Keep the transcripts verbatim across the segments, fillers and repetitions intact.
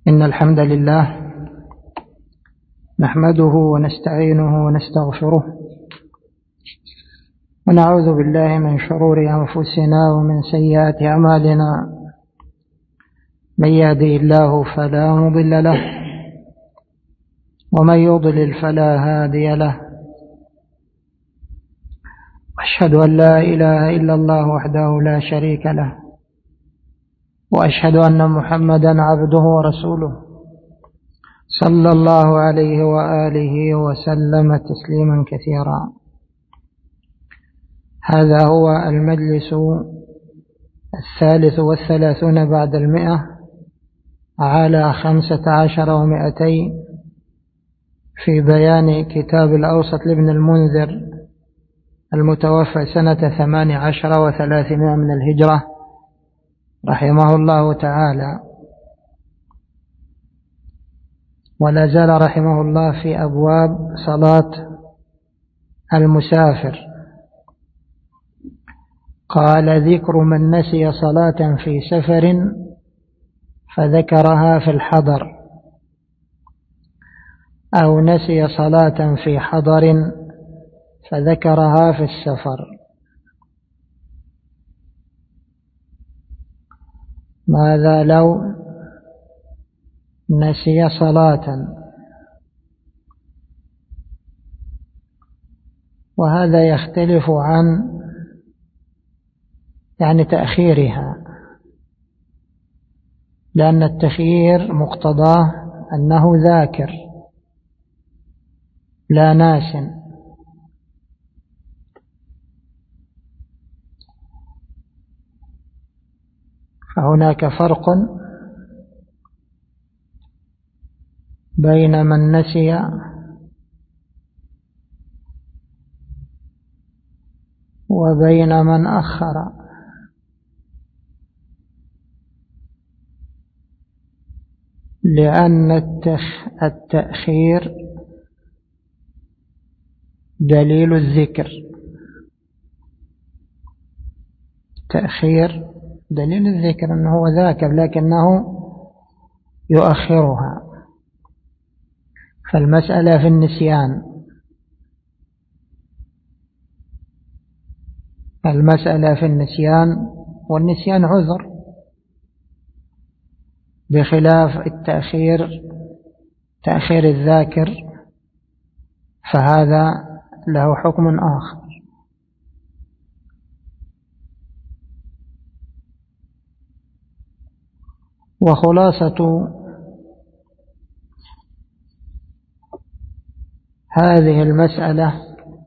إن الحمد لله نحمده ونستعينه ونستغفره ونعوذ بالله من شرور أنفسنا ومن سيئات أعمالنا. من يهدي الله فلا مضل له ومن يضلل فلا هادي له. أشهد أن لا إله إلا الله وحده لا شريك له وأشهد أن محمدا عبده ورسوله صلى الله عليه وآله وسلم تسليما كثيرا. هذا هو المجلس الثالث والثلاثون بعد المئة على خمسة عشر ومئتين في بيان كتاب الأوسط لابن المنذر المتوفى سنة ثمان عشر وثلاثمائة من الهجرة رحمه الله تعالى. ولا زال رحمه الله في أبواب صلاة المسافر. قال: ذكر من نسي صلاة في سفر فذكرها في الحضر، أو نسي صلاة في حضر فذكرها في السفر. ماذا لو نسي صلاة؟ وهذا يختلف عن يعني تأخيرها، لأن التخيير مقتضاه أنه ذاكر لا ناس. فهناك فرق بين من نسي وبين من أخر. لأن التأخير دليل الذكر، تأخير دليل الذكر أنه هو ذاكر لكنه يؤخرها. فالمسألة في النسيان، المسألة في النسيان والنسيان عذر، بخلاف التأخير تأخير الذاكر فهذا له حكم آخر. وخلاصة هذه المسألة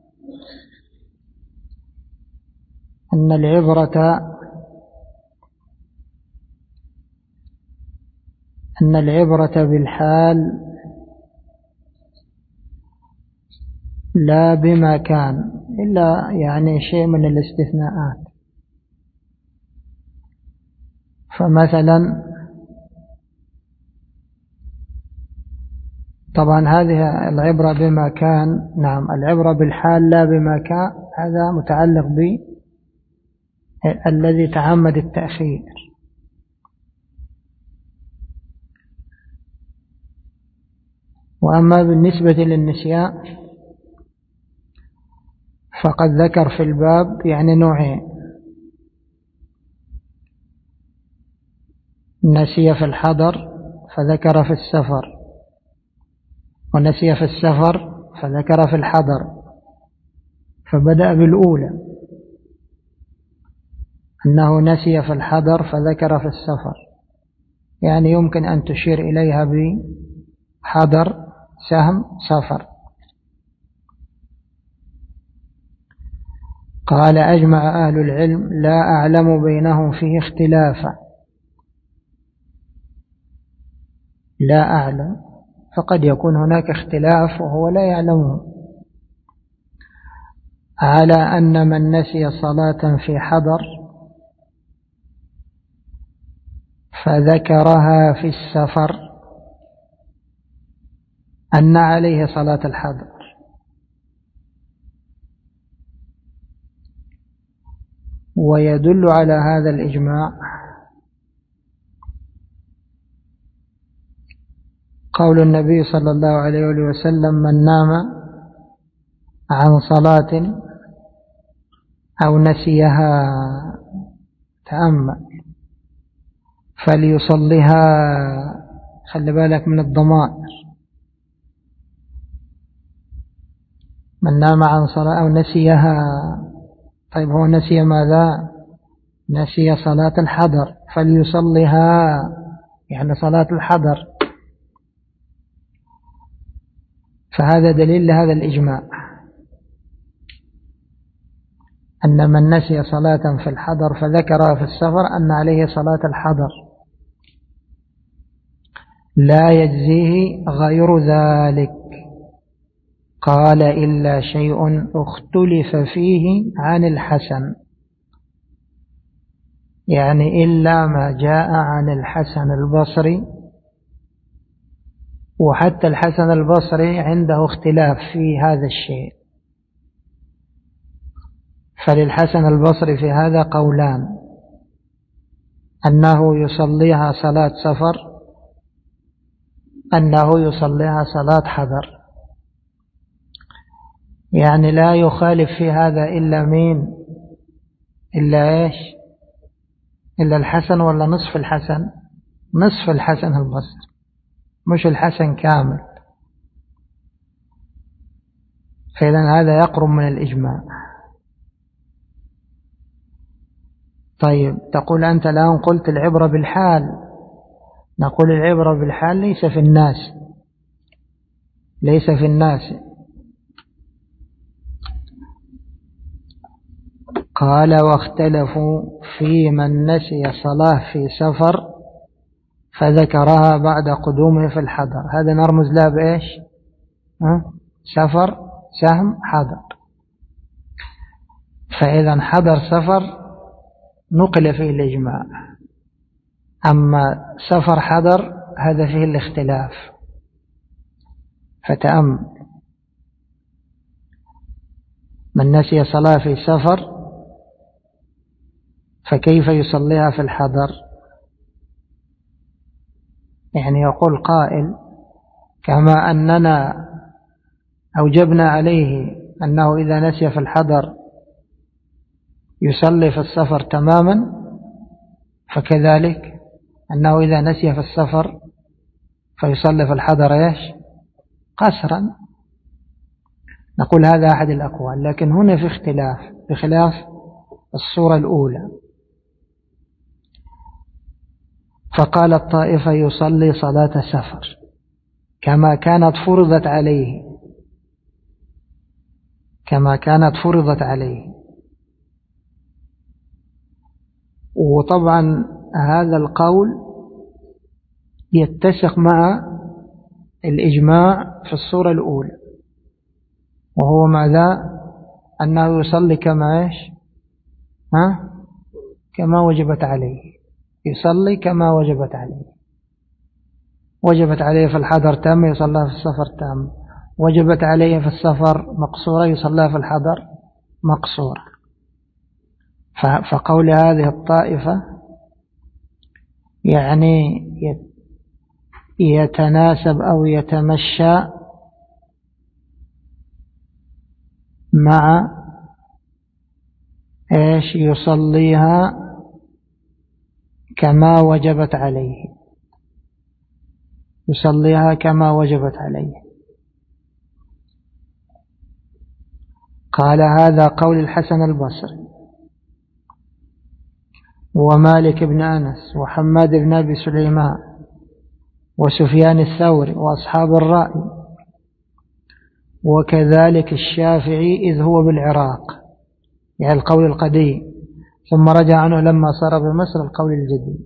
أن العبرة أن العبرة بالحال لا بما كان، إلا يعني شيء من الاستثناءات. فمثلا طبعا هذه العبرة بما كان، نعم العبرة بالحال لا بما كان، هذا متعلق بالذي تعمد التأخير. وأما بالنسبة للنسيان فقد ذكر في الباب يعني نوعين: نسي في الحضر فذكر في السفر، ونسي في السفر فذكر في الحضر. فبدأ بالأولى أنه نسي في الحضر فذكر في السفر، يعني يمكن أن تشير إليها بحضر سهم سفر. قال: أجمع أهل العلم لا أعلم بينهم فيه اختلافا. لا أعلم، فقد يكون هناك اختلاف وهو لا يعلمه، على أن من نسي صلاة في حضر فذكرها في السفر أن عليه صلاة الحضر. ويدل على هذا الإجماع قول النبي صلى الله عليه وسلم: من نام عن صلاة أو نسيها تأمل فليصلها. خلي بالك من الضمائر. من نام عن صلاة أو نسيها. طيب هو نسي ماذا؟ نسي صلاة الحضر، فليصلها يعني صلاة الحضر. فهذا دليل لهذا الإجماع أن من نسي صلاة في الحضر فذكرها في السفر أن عليه صلاة الحضر لا يجزيه غير ذلك. قال: إلا شيء اختلف فيه عن الحسن، يعني إلا ما جاء عن الحسن البصري. وحتى الحسن البصري عنده اختلاف في هذا الشيء، فللحسن البصري في هذا قولان: أنه يصليها صلاة سفر، أنه يصليها صلاة حضر. يعني لا يخالف في هذا إلا مين؟ إلا إيش؟ إلا الحسن ولا نصف الحسن؟ نصف الحسن البصري، مش الحسن كامل. فإذا هذا يقرب من الإجماع. طيب تقول أنت الآن قلت العبرة بالحال. نقول العبرة بالحال ليس في الناس، ليس في الناس. قال: واختلفوا في من نسي صلاة في سفر فذكرها بعد قدومه في الحضر. هذا نرمز له بإيش؟ أه؟ سفر سهم حضر. فإذا حضر سفر نقل فيه الإجماع، أما سفر حضر هذا فيه الاختلاف. فتأمل: من نسي صلاة في سفر فكيف يصليها في الحضر؟ يعني يقول قائل: كما أننا أوجبنا عليه أنه إذا نسي في الحضر يصلي في السفر تماما، فكذلك أنه إذا نسي في السفر فيصلي في الحضر إيش؟ قصرا. نقول هذا أحد الأقوال، لكن هنا في اختلاف بخلاف الصورة الأولى. فقال الطائفة: يصلي صلاة سفر كما كانت فرضت عليه، كما كانت فرضت عليه. وطبعا هذا القول يتسق مع الإجماع في الصورة الأولى، وهو ماذا؟ أنه يصلي كما إيش؟ ها؟ كما وجبت عليه. يصلي كما وجبت عليه. وجبت عليه في الحضر تام يصلى في السفر تام، وجبت عليه في السفر مقصورة يصلى في الحضر مقصورة. فقول هذه الطائفة يعني يتناسب أو يتمشى مع إيش؟ يصليها كما وجبت عليه، يصليها كما وجبت عليه. قال: هذا قول الحسن البصري ومالك بن أنس وحماد بن أبي سليمان وسفيان الثوري وأصحاب الرأي، وكذلك الشافعي إذ هو بالعراق، يعني القول القديم، ثم رجع عنه لما صار بمصر القول الجديد.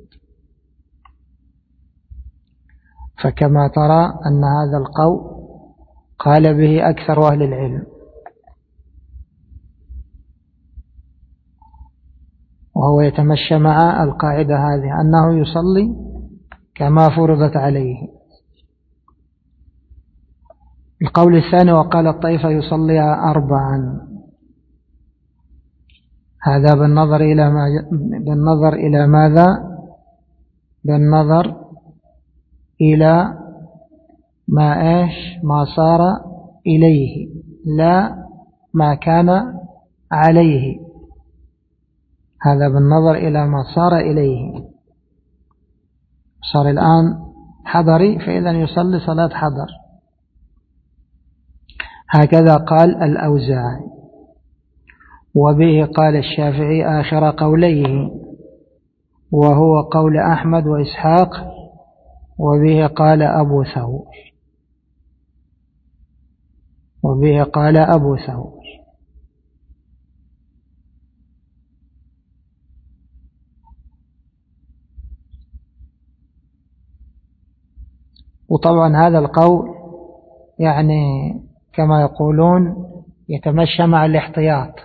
فكما ترى أن هذا القول قال به أكثر أهل العلم، وهو يتمشى مع القاعدة هذه أنه يصلي كما فرضت عليه. القول الثاني: وقال الطائفة يصليها أربعا. هذا بالنظر إلى ما بالنظر إلى ماذا؟ بالنظر إلى ما إيش ما صار إليه، لا ما كان عليه. هذا بالنظر إلى ما صار إليه. صار الآن حضري، فإذا يصلي صلاة حضر. هكذا قال الأوزاعي، وبه قال الشافعي آخر قوليه، وهو قول أحمد وإسحاق، وبه قال أبو ثور وبه قال أبو ثور وطبعا هذا القول يعني كما يقولون يتمشى مع الاحتياط،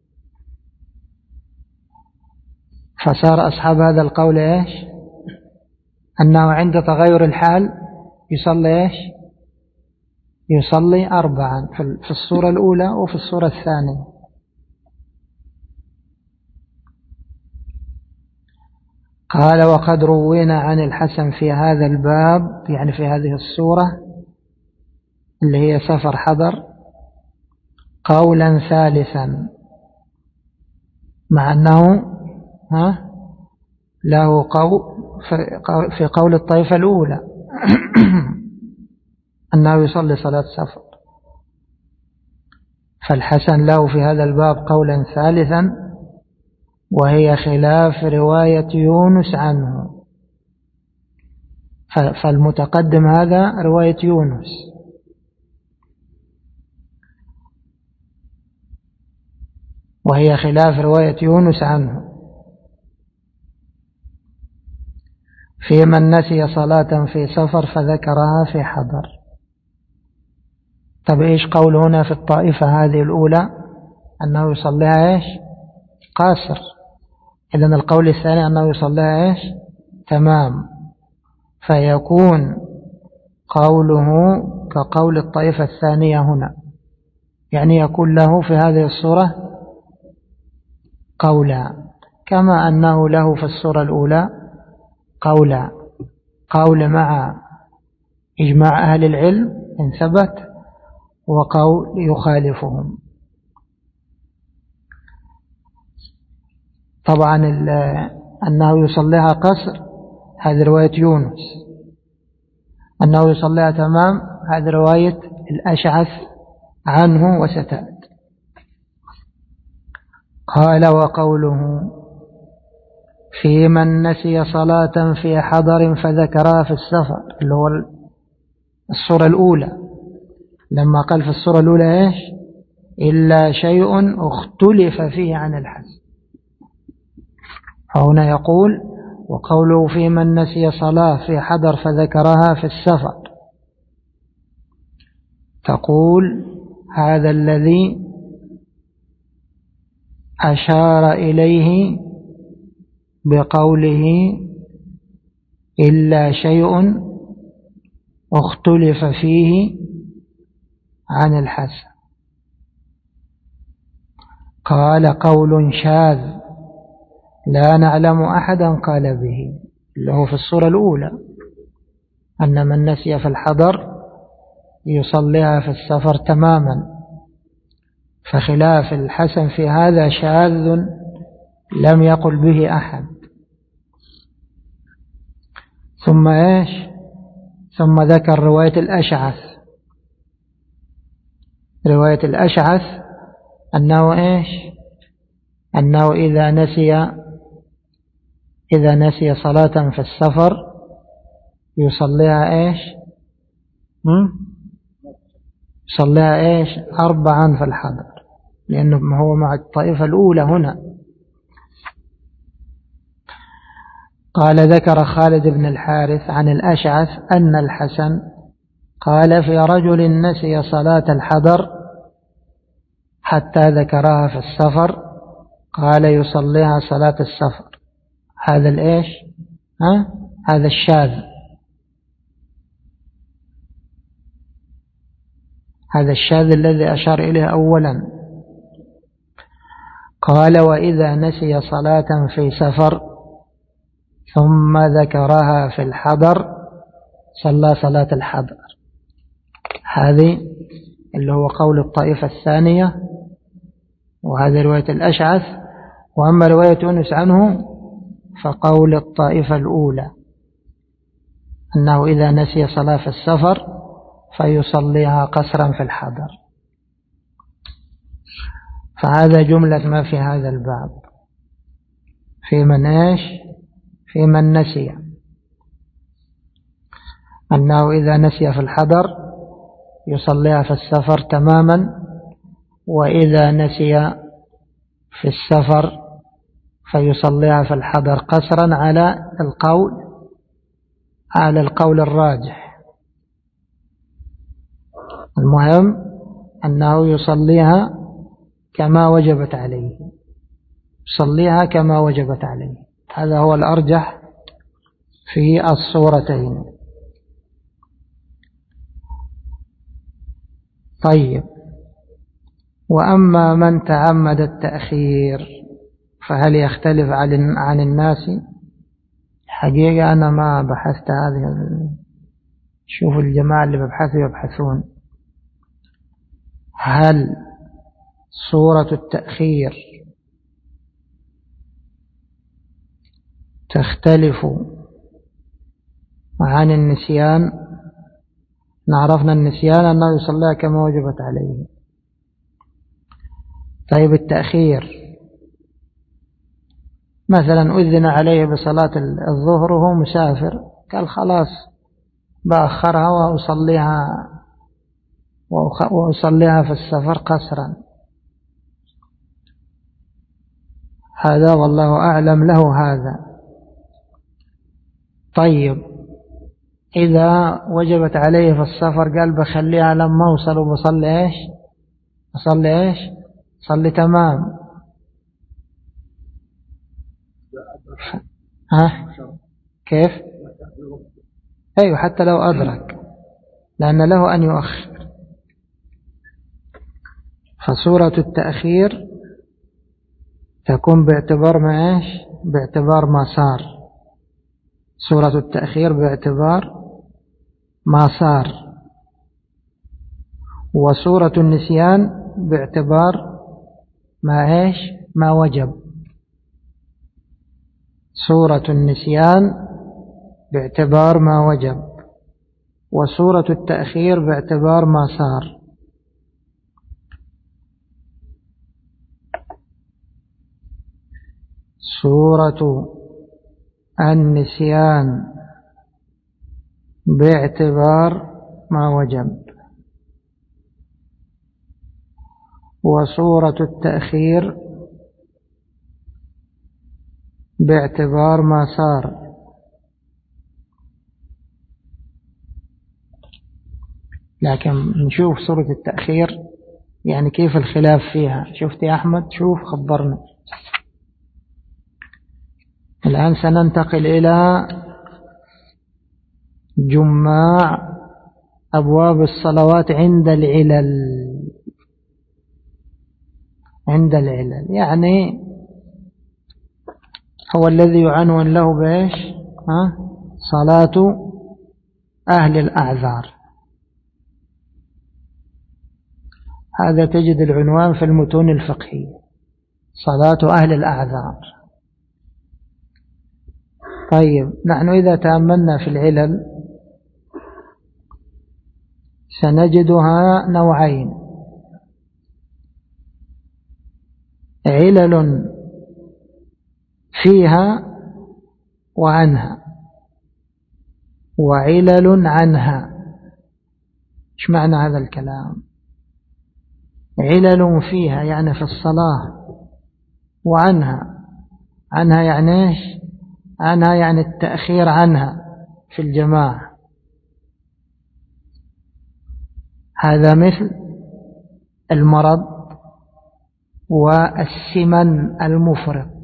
فصار أصحاب هذا القول إيش أنه عند تغير الحال يصلي إيش يصلي أربعا في الصورة الأولى وفي الصورة الثانية. قال وقد روينا عن الحسن في هذا الباب، يعني في هذه الصورة اللي هي سفر حضر، قولا ثالثا، مع أنه ها له قول في قول الطائفة الأولى أنه يصلي صلاة سفر، فالحسن له في هذا الباب قولا ثالثا، وهي خلاف رواية يونس عنه. فالمتقدم هذا رواية يونس، وهي خلاف رواية يونس عنه في من نسي صلاة في سفر فذكرها في حضر. طب إيش قول هنا في الطائفة هذه الأولى أنه يصليها إيش قاصر؟ إذن القول الثاني أنه يصليها إيش تمام، فيكون قوله كقول الطائفة الثانية هنا، يعني يكون له في هذه الصورة قولا، كما أنه له في الصورة الأولى قولا، قول مع إجماع أهل العلم إن ثبت، وقول يخالفهم. طبعا أنه يصليها قصر هذه رواية يونس، أنه يصليها تمام هذه رواية الأشعث عنه وستأت. قال وقوله في من نسي صلاة في حضر فذكرها في السفر، اللي هو الصورة الأولى، لما قال في الصورة الأولى إيش إلا شيء اختلف فيه عن الحسن، فهنا يقول وقوله في من نسي صلاة في حضر فذكرها في السفر، تقول هذا الذي أشار إليه بقوله إلا شيء اختلف فيه عن الحسن. قال قول شاذ لا نعلم أحدا قال به، اللي هو في الصورة الأولى أن من نسي في الحضر يصليها في السفر تماما، فخلاف الحسن في هذا شاذ لم يقل به أحد. ثم إيش ثم ذكر رواية الأشعث، رواية الأشعث أنه إيش أنه إذا نسي إذا نسي صلاة في السفر يصليها إيش يصليها إيش أربعا في الحضر، لأنه هو مع الطائفة الأولى هنا. قال ذكر خالد بن الحارث عن الأشعث أن الحسن قال في رجل نسي صلاة الحضر حتى ذكرها في السفر قال يصليها صلاة السفر. هذا الإيش ها؟ هذا الشاذ، هذا الشاذ الذي أشار إليه أولا. قال وإذا نسي صلاة في سفر ثم ذكرها في الحضر صلى صلاة الحضر. هذه اللي هو قول الطائفة الثانية، وهذه رواية الأشعث. وأما رواية يونس عنه فقول الطائفة الأولى أنه إذا نسي صلاة في السفر فيصليها قصرا في الحضر. فهذا جملة ما في هذا الباب في من إيش في من نسي، أنه إذا نسي في الحضر يصليها في السفر تماما، وإذا نسي في السفر فيصليها في الحضر قصرا على القول على القول الراجح. المهم أنه يصليها كما وجبت عليه يصليها كما وجبت عليه هذا هو الأرجح في الصورتين. طيب، وأما من تعمد التأخير فهل يختلف عن الناس؟ حقيقة أنا ما بحثت هذه. شوفوا الجماعة اللي ببحثوا يبحثون هل صورة التأخير تختلف عن النسيان. نعرفنا النسيان أنه يصليها كما وجبت عليه. طيب التأخير مثلا أذن عليه بصلاة الظهر وهو مسافر، قال خلاص بأخرها وأصليها وأصليها في السفر قصرا. هذا والله أعلم له هذا. طيب إذا وجبت عليه في السفر قال بخليها لما أوصل وبصلي إيش بصلي إيش صلي تمام. ها كيف؟ أيوة حتى لو أدرك، لأن له أن يؤخر. فصورة التأخير تكون باعتبار ما إيش باعتبار ما صار. صورة التأخير باعتبار ما صار، وصورة النسيان باعتبار ما إيش ما وجب. صورة النسيان باعتبار ما وجب، وصورة التأخير باعتبار ما صار. صورة النسيان باعتبار ما وجب، وصورة التأخير باعتبار ما صار. لكن نشوف صورة التأخير يعني كيف الخلاف فيها. شفت يا أحمد؟ شوف خبرنا. الآن سننتقل إلى جماع أبواب الصلوات عند العلل. عند العلل يعني هو الذي يعنون له بإيش ها؟ صلاة أهل الأعذار. هذا تجد العنوان في المتون الفقهية، صلاة أهل الأعذار. طيب نحن إذا تأملنا في العلل سنجدها نوعين: علل فيها وعنها، وعلل عنها. ايش معنى هذا الكلام؟ علل فيها يعني في الصلاة، وعنها عنها يعني ايش؟ عنها يعني التأخير عنها في الجماعة. هذا مثل المرض والسمن المفرط.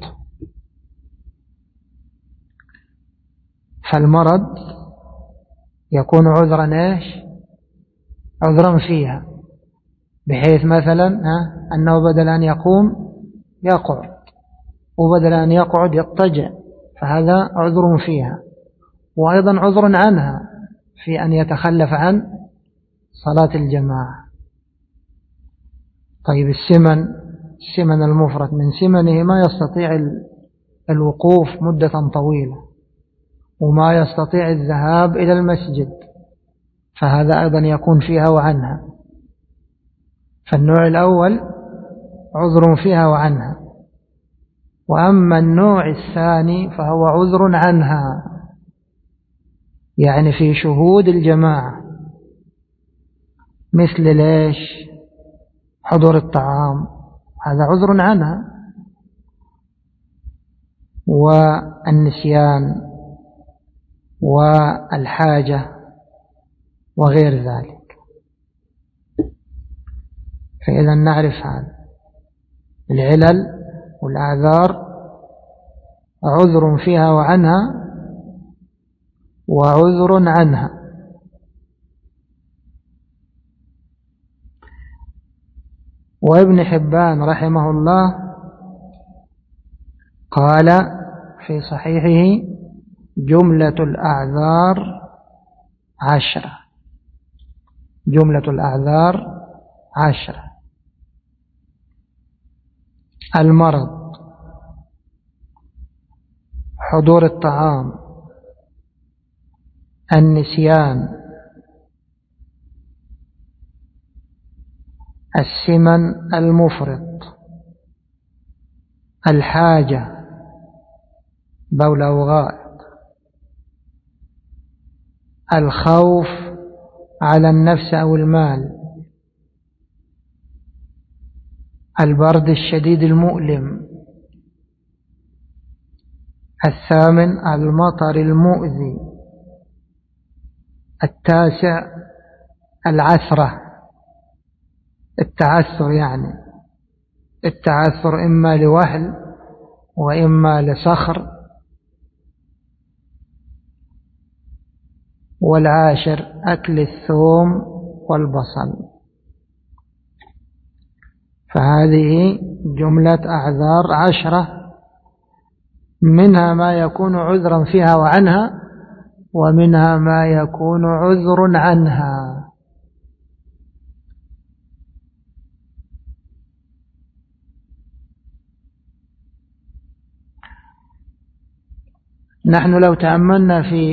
فالمرض يكون عذرا ايش؟ عذرا فيها، بحيث مثلا أنه بدل أن يقوم يقعد، وبدل أن يقعد يضطجع، فهذا عذر فيها. وأيضا عذر عنها في أن يتخلف عن صلاة الجماعة. طيب السمن، السمن المفرد من سمنه ما يستطيع الوقوف مدة طويلة وما يستطيع الذهاب إلى المسجد، فهذا أيضا يكون فيها وعنها. فالنوع الأول عذر فيها وعنها، وأما النوع الثاني فهو عذر عنها، يعني في شهود الجماعة، مثل ليش؟ حضور الطعام، هذا عذر عنها، والنسيان والحاجة وغير ذلك. فإذا نعرف هذا العلل والأعذار عذر فيها وعنها وعذر عنها. وابن حبان رحمه الله قال في صحيحه جملة الأعذار عشرة، جملة الأعذار عشرة: المرض، حضور الطعام، النسيان، السمن المفرط، الحاجة بول أو غائط، الخوف على النفس أو المال، البرد الشديد المؤلم، الثامن المطر المؤذي، التاسع العثرة، التعثر، يعني التعثر إما لوهل وإما لصخر، والعاشر أكل الثوم والبصل. فهذه جملة أعذار عشرة، منها ما يكون عذرا فيها وعنها، ومنها ما يكون عذر عنها. نحن لو تأملنا في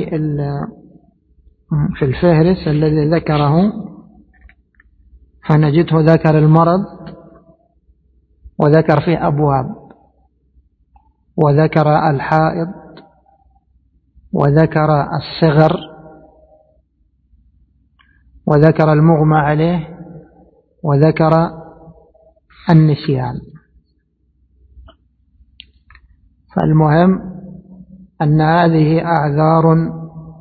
في الفهرس الذي ذكره فنجده ذكر المرض وذكر فيه أبواب، وذكر الحائض، وذكر الصغر، وذكر المغمى عليه، وذكر النسيان. فالمهم أن هذه أعذار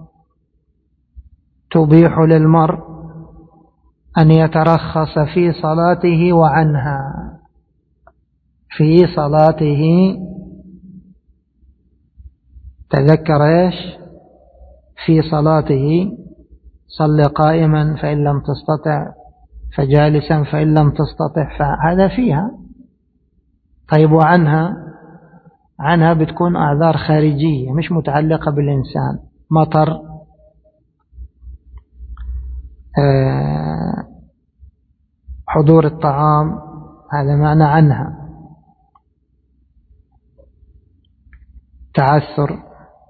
تبيح للمرء أن يترخص في صلاته وعنها. في صلاته تذكر إيش؟ في صلاته صل قائما فإن لم تستطع فجالسا فإن لم تستطع، فهذا فيها. طيب وعنها؟ عنها بتكون أعذار خارجية مش متعلقة بالإنسان، مطر، حضور الطعام، هذا معنى عنها. تعثر.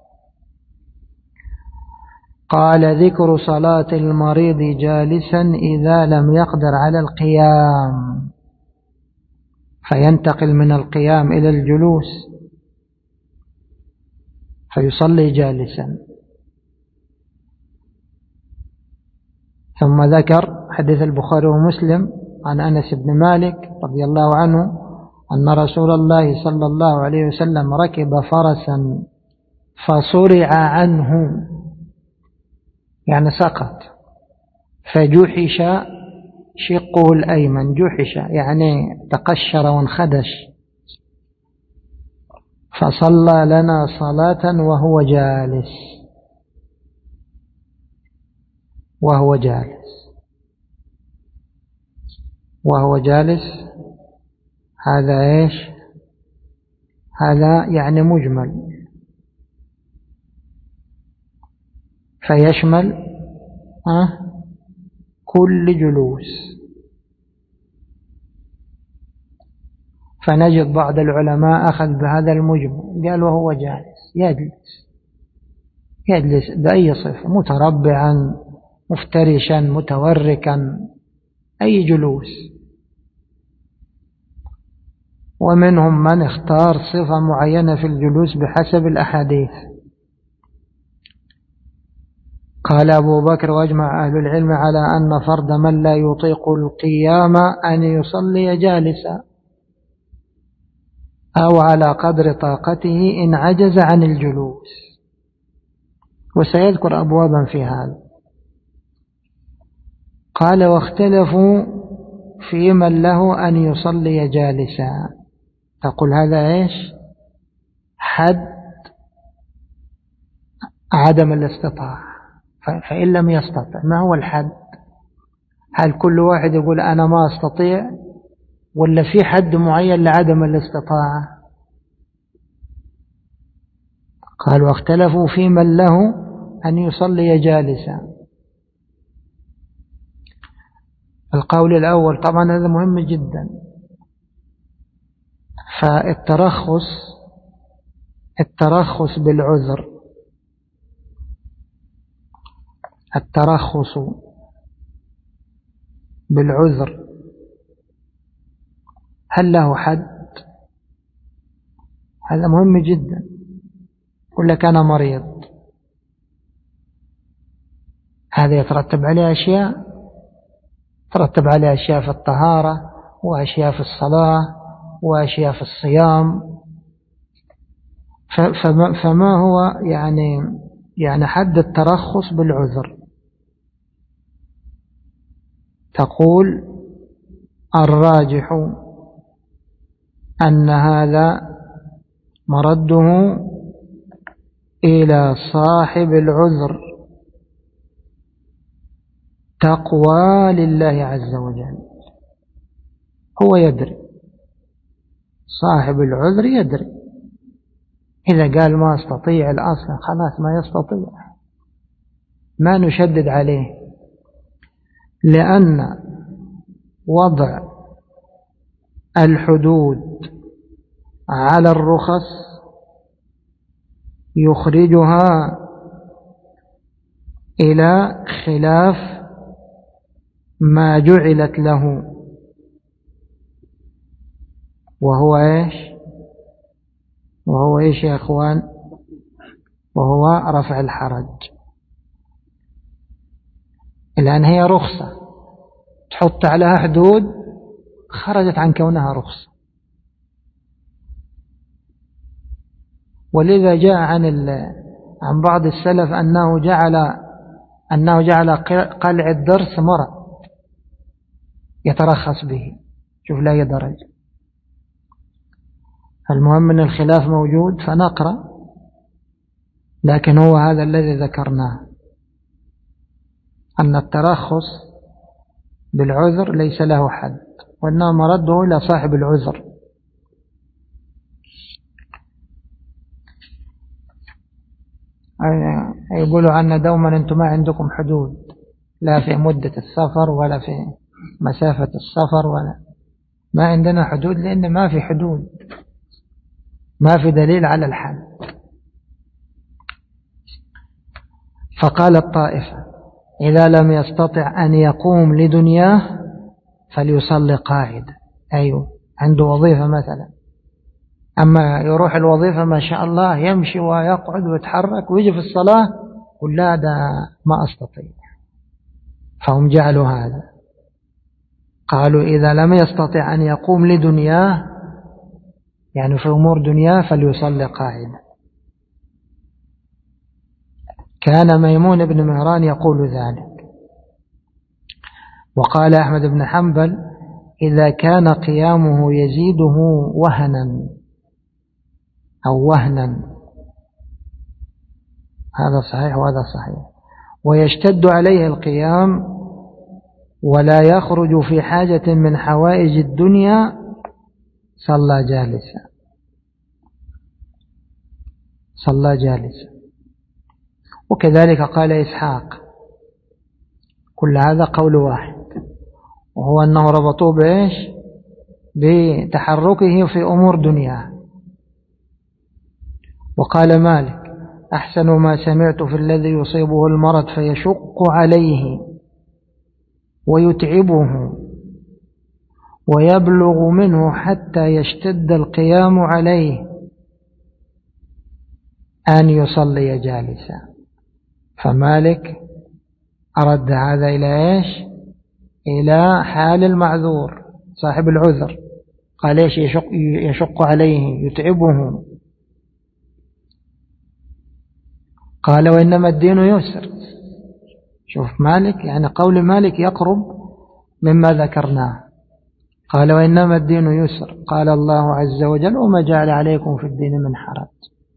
قال ذكر صلاة المريض جالسا إذا لم يقدر على القيام، فينتقل من القيام إلى الجلوس فيصلي جالسا. ثم ذكر حديث البخاري ومسلم عن أنس بن مالك رضي الله عنه أن رسول الله صلى الله عليه وسلم ركب فرسا فصرع عنه، يعني سقط، فجحش شقه الأيمن، جحش يعني تقشر وانخدش، فصلى لنا صلاة وهو جالس، وهو جالس وهو جالس هذا إيش؟ هذا يعني مجمل، فيشمل أه؟ كل جلوس. فنجد بعض العلماء أخذ بهذا المجمل، قال وهو جالس يجلس يجلس بأي صفة، متربعا، مفترشا، متوركا، أي جلوس. ومنهم من اختار صفة معينة في الجلوس بحسب الأحاديث. قال أبو بكر: واجمع أهل العلم على أن فرض من لا يطيق القيام أن يصلي جالسا أو على قدر طاقته إن عجز عن الجلوس. وسيذكر أبوابا في هذا. قال: واختلفوا في من له أن يصلي جالسا. تقول هذا إيش؟ حد عدم الاستطاعة. فإن لم يستطع ما هو الحد؟ هل كل واحد يقول أنا ما أستطيع، ولا في حد معين لعدم الاستطاعة؟ قال: واختلفوا في من له أن يصلي جالسا. القول الأول طبعا هذا مهم جدا. فالترخص الترخص بالعذر الترخص بالعذر هل له حد؟ هذا مهم جدا. يقول لك أنا مريض، هذا يترتب عليه أشياء ترتب عليه أشياء في الطهارة، وأشياء في الصلاة، وأشياء في الصيام. فما, فما هو يعني يعني حد الترخص بالعذر؟ تقول: الراجح أن هذا مرده إلى صاحب العذر تقوى لله عز وجل. هو يدري، صاحب العذر يدري. إذا قال ما استطيع الأصل خلاص ما يستطيع، ما نشدد عليه، لأن وضع الحدود على الرخص يخرجها إلى خلاف ما جعلت له، وهو إيش؟ وهو إيش يا أخوان؟ وهو رفع الحرج. الآن هي رخصة، تحط عليها حدود خرجت عن كونها رخصة. ولذا جاء عن عن بعض السلف أنه جعل أنه جعل قلع الضرس مرض يترخص به. شوف لا يدرج. المهم أن الخلاف موجود فنقرأ، لكن هو هذا الذي ذكرناه، أن الترخص بالعذر ليس له حد، وإنما مرده إلى صاحب العذر. يقولوا عنا دوما أنتم ما عندكم حدود، لا في مدة السفر ولا في مسافة السفر، ولا ما عندنا حدود، لأن ما في حدود، ما في دليل على الحد. فقال الطائفة: إذا لم يستطع أن يقوم لدنياه فليصلي قاعد. أيوه، عنده وظيفة مثلا، أما يروح الوظيفة ما شاء الله يمشي ويقعد ويتحرك، ويجي في الصلاة يقول لا ده ما أستطيع. فهم جعلوا هذا، قالوا إذا لم يستطع أن يقوم لدنياه، يعني في أمور دنياه، فليصلي قاعدا. كان ميمون بن مهران يقول ذلك. وقال أحمد بن حنبل: إذا كان قيامه يزيده وهنا أو وهنا، هذا صحيح وهذا صحيح، ويشتد عليه القيام ولا يخرج في حاجة من حوائج الدنيا، صلى جالسا صلى جالسا. وكذلك قال إسحاق: كل هذا قول واحد، وهو أنه ربطوه بإيش؟ بتحركه في أمور دنياه. وقال مالك: أحسن ما سمعت في الذي يصيبه المرض فيشق عليه ويتعبه ويبلغ منه حتى يشتد القيام عليه أن يصلي جالسا. فمالك أرد هذا إلى إيش؟ إلى حال المعذور صاحب العذر. قال إيش؟ يشق, يشق عليه يتعبه. قال: وإنما الدين يسر. شوف مالك، يعني قول مالك يقرب مما ذكرناه. قال: وإنما الدين يسر. قال الله عز وجل: وما جعل عليكم في الدين من حرج.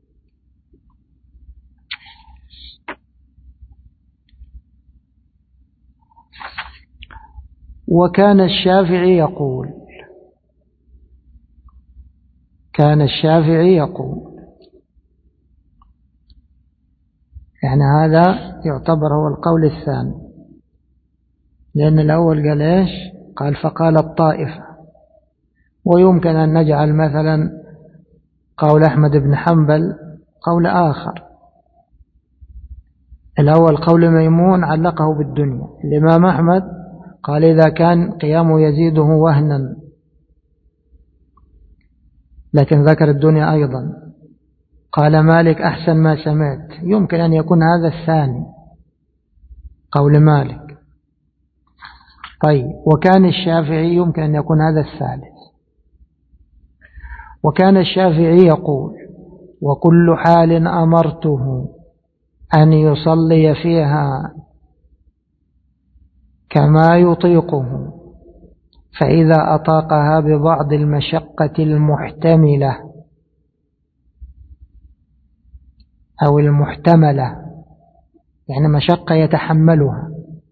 وكان الشافعي يقول كان الشافعي يقول يعني هذا يعتبر هو القول الثاني، لأن الأول قال إيش؟ قال: فقال الطائفة. ويمكن أن نجعل مثلا قول أحمد بن حنبل قول آخر. الأول قول ميمون علقه بالدنيا. الإمام أحمد قال: إذا كان قيامه يزيده وهنا، لكن ذكر الدنيا أيضا. قال مالك: أحسن ما سمعت. يمكن أن يكون هذا الثاني قول مالك. طيب، وكان الشافعي يمكن أن يكون هذا الثالث. وكان الشافعي يقول: وكل حال أمرته أن يصلي فيها كما يطيقه، فإذا أطاقها ببعض المشقة المحتملة أو المحتملة، يعني مشقة يتحملها،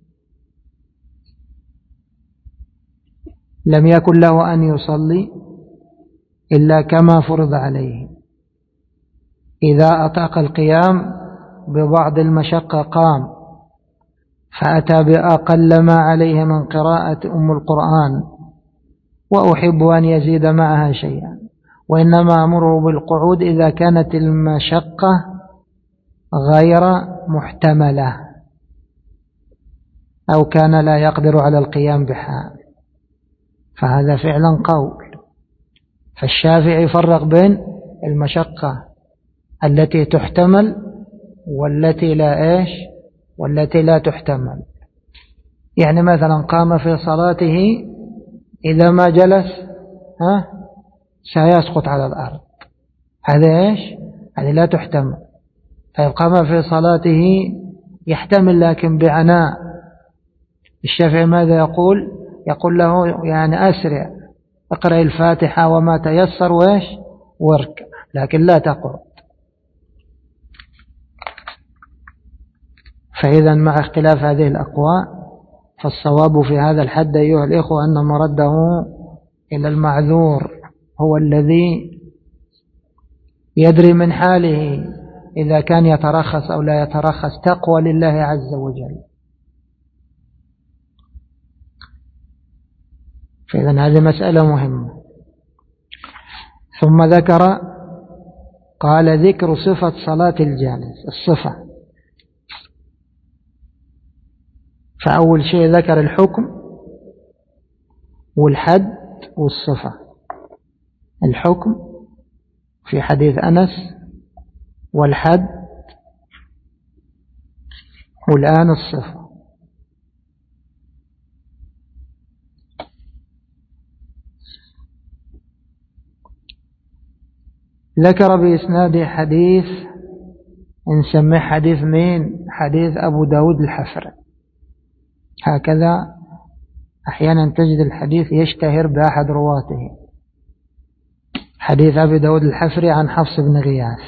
لم يكن له أن يصلي إلا كما فرض عليه. إذا أطاق القيام ببعض المشقة قام، فأتى بأقل ما عليه من قراءة أم القرآن، وأحب أن يزيد معها شيئا، وإنما أمره بالقعود إذا كانت المشقة غير محتملة أو كان لا يقدر على القيام بها. فهذا فعلا قول. فالشافعي فرق بين المشقة التي تحتمل والتي لا إيش والتي لا تحتمل. يعني مثلا قام في صلاته، إذا ما جلس ها سيسقط على الأرض، هذا إيش؟ هذه لا تحتمل. طيب، قام في صلاته يحتمل لكن بعناء. الشافعي ماذا يقول؟ يقول له: يعني أسرع، اقرأ الفاتحة وما تيسر وإيش واركع، لكن لا تقعد. فإذا مع اختلاف هذه الأقوال، فالصواب في هذا الحد أيها الإخوة أن مرده إلى المعذور، هو الذي يدري من حاله إذا كان يترخص أو لا يترخص، تقوى لله عز وجل. فإذا هذه مسألة مهمة. ثم ذكر، قال: ذكر صفة صلاة الجالس، الصفة. فأول شيء ذكر الحكم والحد والصفة. الحكم في حديث أنس، والحد، والآن الصفة. ذكر بإسناد حديث نسميه حديث مين؟ حديث أبو داود الحفري. هكذا أحيانا تجد الحديث يشتهر بأحد رواته، حديث أبي داود الحفري عن حفص بن غياث.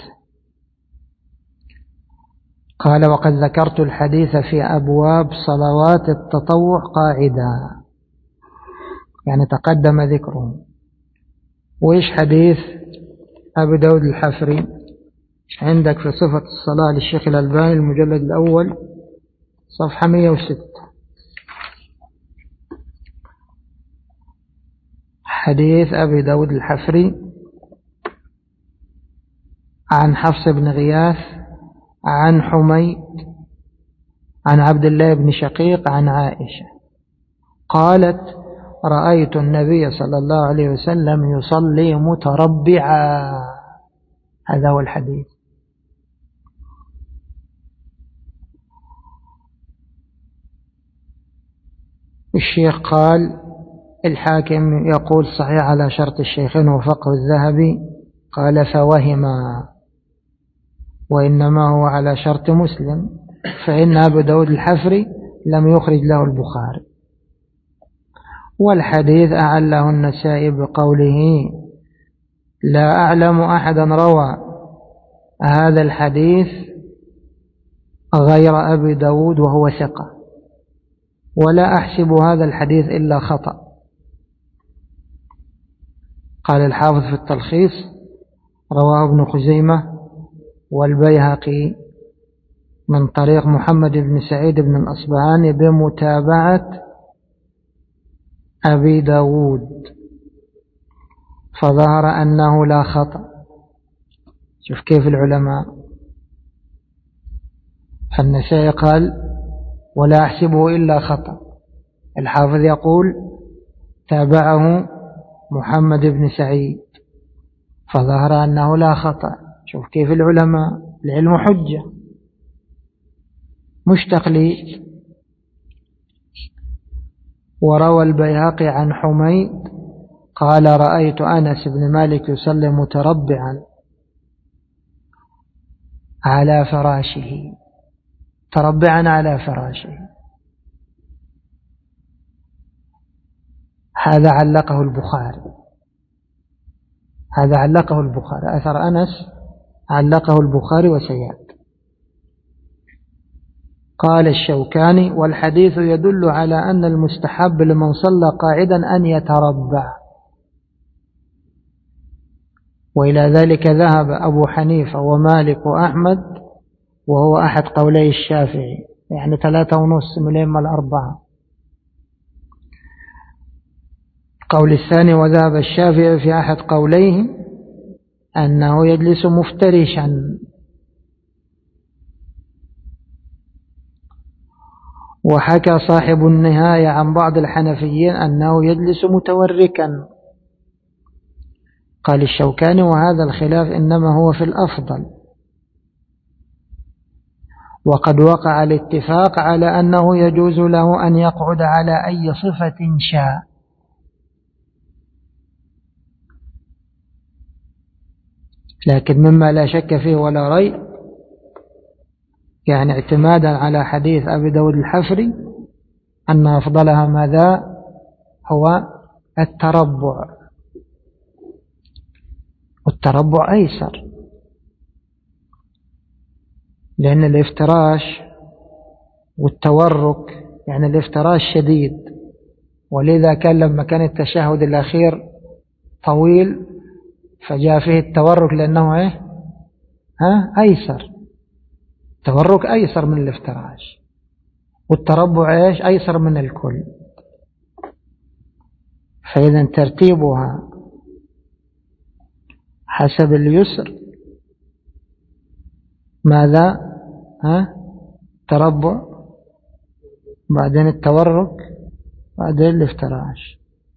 قال: وقد ذكرت الحديث في أبواب صلوات التطوع قاعدة، يعني تقدم ذكره. وإيش حديث أبي داود الحفري؟ عندك في صفة الصلاة للشيخ الألباني المجلد الأول صفحة مئة وستة. حديث أبي داود الحفري عن حفص بن غياث عن حميد عن عبد الله بن شقيق عن عائشة قالت رأيت النبي صلى الله عليه وسلم يصلي متربعا. هذا هو الحديث. الشيخ قال الحاكم يقول صحيح على شرط الشيخين وفقه الذهبي، قال فوهما، وإنما هو على شرط مسلم، فإن أبو داود الحفري لم يخرج له البخاري. والحديث أعله النسائي بقوله لا أعلم أحدا روى هذا الحديث غير أبي داود وهو ثقة، ولا أحسب هذا الحديث إلا خطأ. قال الحافظ في التلخيص رواه ابن خزيمة والبيهقي من طريق محمد بن سعيد بن الأصبهاني بمتابعة أبي داود، فظهر أنه لا خطأ. شوف كيف العلماء. فالنسائي قال ولا أحسبه إلا خطأ، الحافظ يقول تابعه محمد بن سعيد، فظهر أنه لا خطأ. شوف كيف العلماء، العلم حجة مش تقليد. وروى البيهقي عن حميد قال رأيت أنس بن مالك يصلي متربعا على فراشه، تربعا على فراشه. هذا علقه البخاري، هذا علقه البخاري، أثر أنس علقه البخاري وسيأتي. قال الشوكاني والحديث يدل على أن المستحب لمن صلى قاعدا أن يتربع، وإلى ذلك ذهب أبو حنيفة ومالك وأحمد، وهو أحد قولي الشافعي، يعني ثلاثة ونص مليم الأربعة. قول الثاني وذهب الشافعي في أحد قوليه أنه يجلس مفترشا، وحكى صاحب النهاية عن بعض الحنفيين أنه يجلس متوركا. قال الشوكاني وهذا الخلاف إنما هو في الأفضل، وقد وقع الاتفاق على أنه يجوز له أن يقعد على أي صفة شاء، لكن مما لا شك فيه ولا ريب، يعني اعتمادا على حديث أبي داود الحفري، أن أفضلها ماذا هو التربع، والتربع أيسر، لأن الافتراش والتورك يعني الافتراش شديد، ولذا كان لما كان التشهد الأخير طويل فجاء فيه التورك لأنه إيه؟ ها أيسر. التورك أيسر من الافتراش، والتربع إيش؟ أيسر من الكل. فإذا ترتيبها حسب اليسر ماذا؟ ها؟ تربع، بعدين التورك، بعدين الافتراش.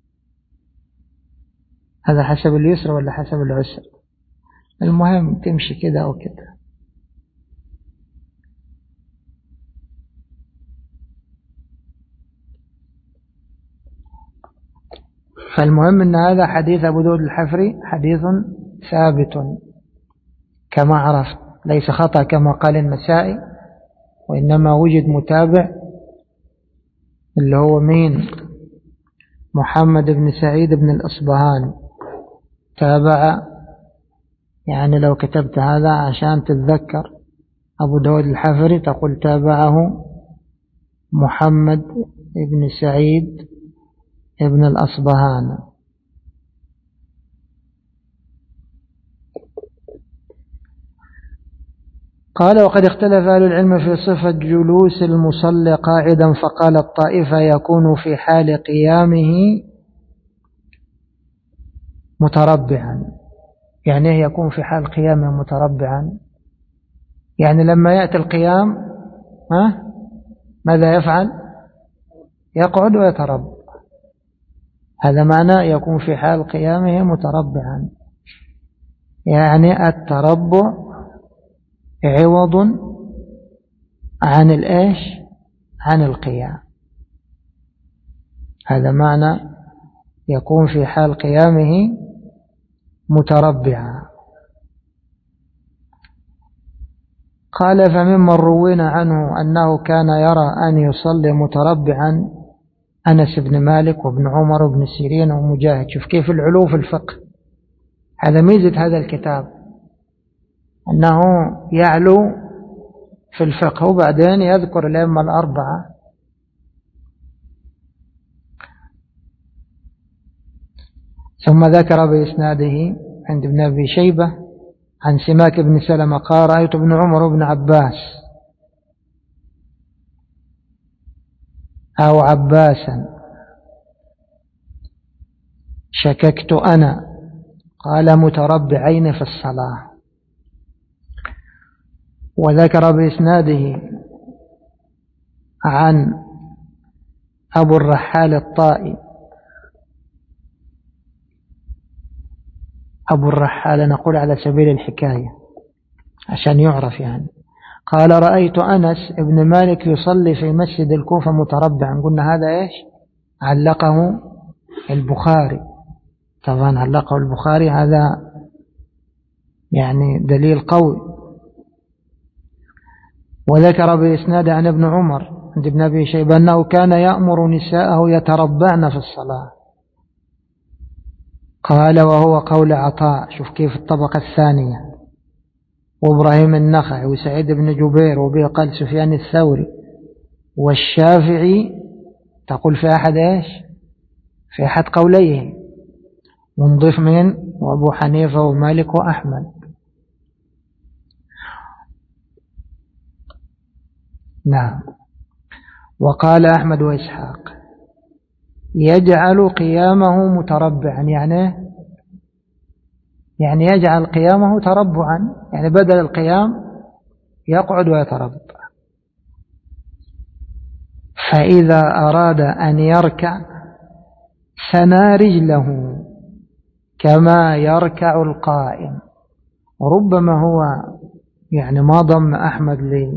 هذا حسب اليسر ولا حسب العسر؟ المهم تمشي كده أو كده. فالمهم أن هذا حديث أبو داود الحفري حديث ثابت كما عرفت، ليس خطأ كما قال النسائي، وإنما وجد متابع اللي هو مين؟ محمد بن سعيد بن الأصبهاني تابع. يعني لو كتبت هذا عشان تتذكر أبو داود الحفري تقول تابعه محمد بن سعيد ابن الأصبهاني. قال وقد اختلف أهل العلم في صفة جلوس المصلي قاعدا، فقال الطائفة يكون في حال قيامه متربعا. يعني يكون في حال قيامه متربعا، يعني لما يأتي القيام ها ماذا يفعل؟ يقعد ويتربع. هذا معنى يكون في حال قيامه متربعا، يعني التربع عوض عن الإيش؟ عن القيام. هذا معنى يكون في حال قيامه متربعا. قال فممن روينا عنه أنه كان يرى أن يصلي متربعا أنس بن مالك وابن عمر وابن سيرين ومجاهد. شوف كيف العلو في الفقه، هذا ميزة هذا الكتاب أنه يعلو في الفقه وبعدين يذكر الأئمة الأربعة. ثم ذكر بإسناده عند ابن أبي شيبة عن سماك بن سلمة قال رأيت ابن عمر وابن عباس أو عباسا شككت أنا قال متربعين في الصلاة. وذكر بإسناده عن أبو الرحال الطائي أبو الرحال نقول على سبيل الحكاية عشان يعرف، يعني قال رأيت أنس ابن مالك يصلي في مسجد الكوفة متربعا. قلنا هذا إيش؟ علقه البخاري، طبعا علقه البخاري، هذا يعني دليل قوي. وذكر بإسناد عن ابن عمر عند ابن أبي شيبة أنه كان يأمر نساءه يتربعن في الصلاة. قال وهو قول عطاء، شوف كيف الطبقة الثانية، وإبراهيم النخعي وسعيد بن جبير، وبه قال سفيان الثوري والشافعي. تقول في أحد إيش؟ في أحد قوليه، ونضيف من وأبو حنيفة ومالك وأحمد. نعم. وقال أحمد وإسحاق يجعل قيامه متربعا، يعني يعني يجعل قيامه تربعا، يعني بدل القيام يقعد ويتربع. فإذا أراد أن يركع ثنى رجله كما يركع القائم. وربما هو يعني ما ضم أحمد لي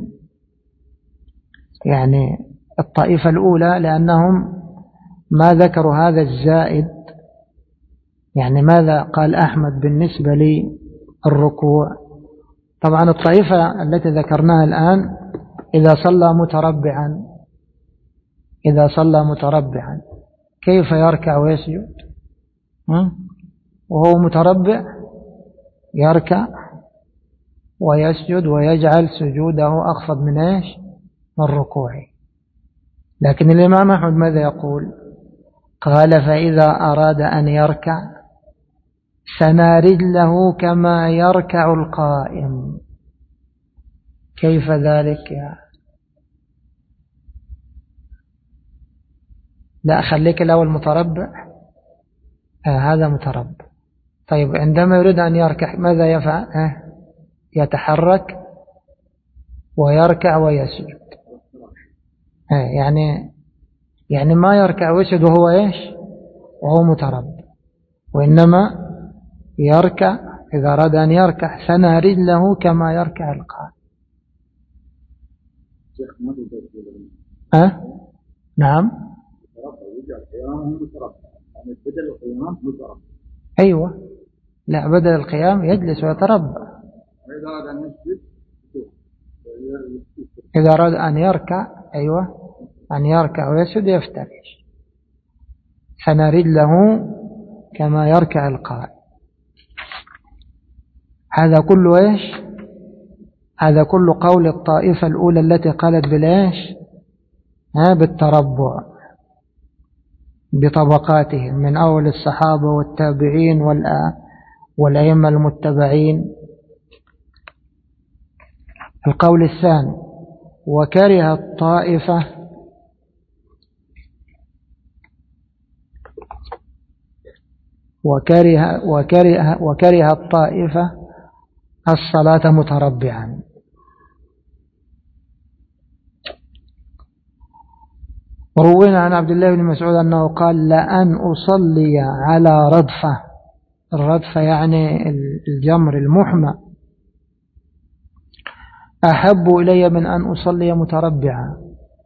يعني الطائفة الأولى لأنهم ما ذكروا هذا الزائد. يعني ماذا قال أحمد بالنسبة للركوع؟ طبعا الطائفة التي ذكرناها الآن إذا صلى متربعا إذا صلى متربعا كيف يركع ويسجد؟ وهو متربع يركع ويسجد ويجعل سجوده أخفض من إيش؟ من ركوعه. لكن الإمام أحمد ماذا يقول؟ قال فإذا أراد أن يركع ثنى رجله كما يركع القائم. كيف ذلك يا لا خليك الأول متربع. آه هذا متربع. طيب عندما يريد أن يركع ماذا يفعل؟ آه يتحرك ويركع ويسجد. آه يعني يعني ما يركع ويسجد وهو إيش؟ وهو متربع، وإنما يركع إذا أراد أن يركع ثنى رجله كما يركع القائم. أه؟ نعم. أيوة، لا بدل القيام يجلس ويتربع. إذا أراد أن يركع أيوة أن يركع ويسجد يفترش ثنى رجله كما يركع القائم. هذا كله إيش؟ هذا كله قول الطائفة الأولى التي قالت بالإيش؟ ها بالتربع بطبقاتهم من أول الصحابة والتابعين والأئمة المتبعين. القول الثاني وكره الطائفة وكره, وكره, وكره الطائفة الصلاة متربعا. وروينا عن عبد الله بن مسعود أنه قال: لأن أصلي على ردفة، الردفة يعني الجمر المحمى، أحب إلي من أن أصلي متربعا.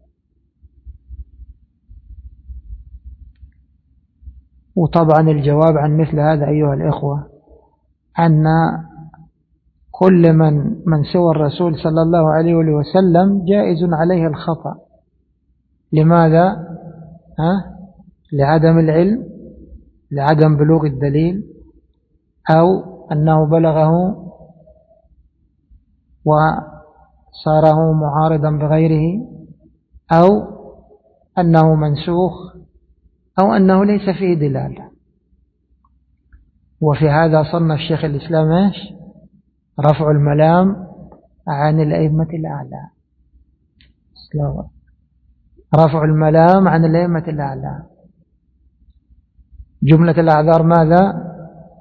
وطبعا الجواب عن مثل هذا أيها الإخوة أن كل من من سوى الرسول صلى الله عليه وسلم جائز عليه الخطأ. لماذا؟ ها؟ لعدم العلم، لعدم بلوغ الدليل، أو أنه بلغه وصاره معارضا بغيره، أو أنه منسوخ، أو أنه ليس فيه دلالة. وفي هذا صنف الشيخ الإسلام ايش؟ رفع الملام عن الأئمة الأعلى. رفع الملام عن الأئمة الأعلى. جملة الأعذار ماذا؟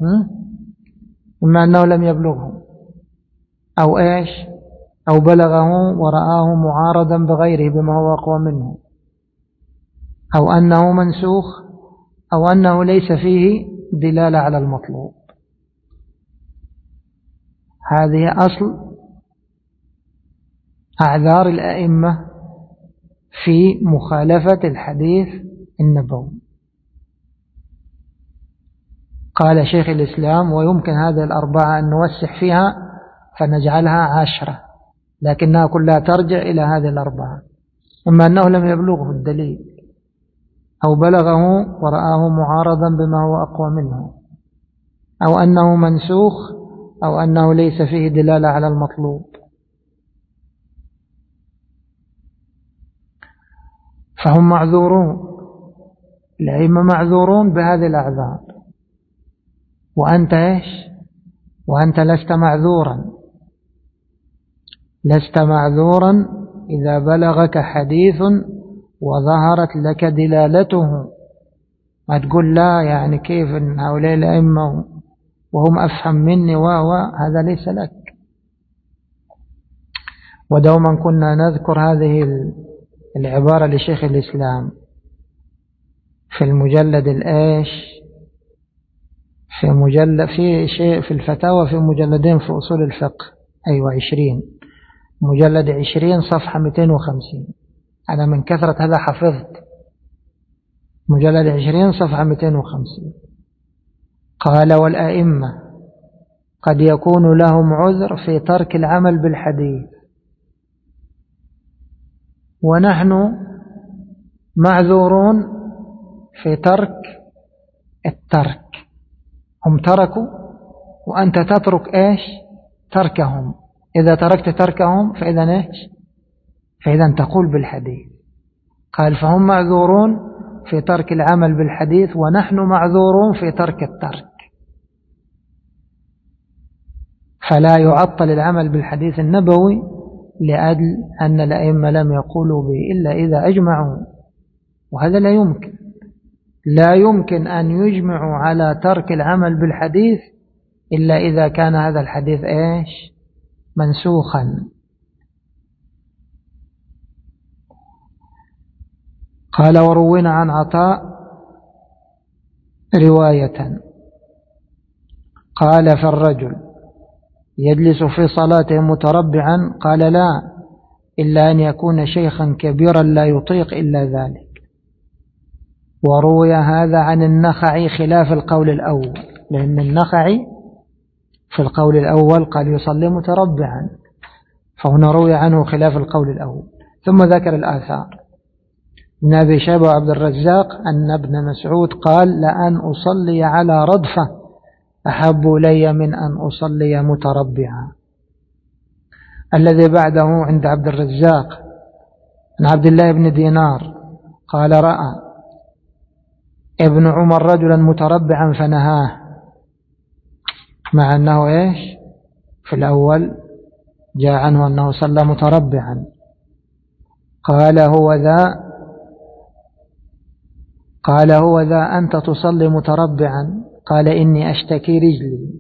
إما أنه لم يبلغه، أو إيش؟ أو بلغه ورآه معارضا بغيره بما هو أقوى منه، أو أنه منسوخ، أو أنه ليس فيه دلالة على المطلوب. هذه أصل أعذار الأئمة في مخالفة الحديث النبوي. قال شيخ الإسلام: ويمكن هذه الأربعة أن نوسع فيها فنجعلها عشرة، لكنها كلها ترجع إلى هذه الأربعة: إما أنه لم يبلغه الدليل، أو بلغه ورآه معارضا بما هو أقوى منه، أو أنه منسوخ، أو أنه ليس فيه دلالة على المطلوب. فهم معذورون، الأئمة معذورون بهذه الأعذار. وأنت إيش؟ وأنت لست معذورا، لست معذورا إذا بلغك حديث وظهرت لك دلالته. ما تقول لا يعني كيف إن هؤلاء الأئمة وهم أفهم مني، وهو هذا ليس لك. ودوما كنا نذكر هذه العبارة لشيخ الإسلام في المجلد الآش في مجلد في شيء في الفتاوى، في مجلدين في أصول الفقه، أيوة عشرين، مجلد عشرين صفحة مئتين وخمسين. أنا من كثرة هذا حفظت مجلد عشرين صفحة مئتين وخمسين. قال: والأئمة قد يكون لهم عذر في ترك العمل بالحديث، ونحن معذورون في ترك الترك. هم تركوا وأنت تترك إيش؟ تركهم. إذا تركت تركهم فإذا إيش؟ فإذا تقول بالحديث. قال: فهم معذورون في ترك العمل بالحديث، ونحن معذورون في ترك الترك. فلا يعطل العمل بالحديث النبوي لأجل أن الأئمة لم يقولوا به إلا إذا أجمعوا، وهذا لا يمكن. لا يمكن أن يجمعوا على ترك العمل بالحديث إلا إذا كان هذا الحديث إيش؟ منسوخا. قال: وروينا عن عطاء رواية قال: فالرجل يجلس في صلاته متربعا، قال: لا، إلا أن يكون شيخا كبيرا لا يطيق إلا ذلك. وروي هذا عن النخعي خلاف القول الأول، لأن النخعي في القول الأول قال يصلي متربعا، فهنا روي عنه خلاف القول الأول. ثم ذكر الآثار من أبي شيبة وعبد الرزاق أن ابن مسعود قال: لأن أصلي على ردفة أحب إلي من أن أصلي متربعا. الذي بعده عند عبد الرزاق عن عبد الله بن دينار قال: رأى ابن عمر رجلا متربعا فنهاه، مع أنه إيش؟ في الأول جاء عنه أنه صلى متربعا. قال: هو ذا قال هو ذا أنت تصلي متربعا؟ قال إني أشتكي رجلي.